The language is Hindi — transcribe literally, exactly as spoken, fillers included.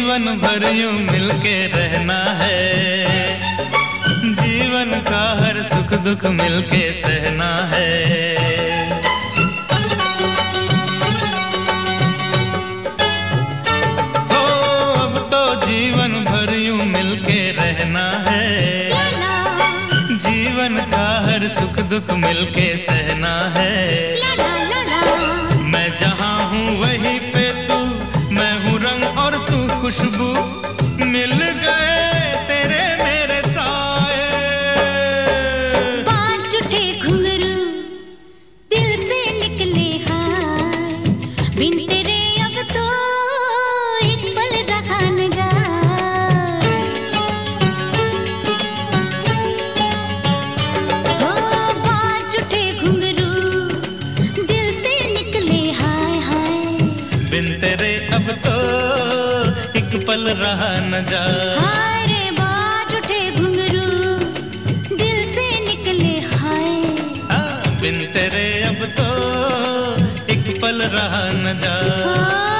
जीवन भर यूं मिलके रहना है, जीवन का हर सुख दुख मिलके सहना है। हो अब तो जीवन भर यूं मिलके रहना है, जीवन का हर सुख दुख मिलके सहना है। मैं जहाँ हूँ वहीं पे तू, मैं हूँ रंग और तू खुशबू, मिल गए तेरे मेरे साए। बाज उठे घुंघरू दिल से निकले हाय, बिन तेरे अब तो एक पल रहा न जाए। हो बाज उठे घुंघरू दिल से निकले हाय हाय, बिन तेरे अब तो एक पल रहा न जाए। हाय रे बाज उठे घुंघरू दिल से निकले हाय, हाँ, बिन तेरे अब तो एक पल रहा न जाए।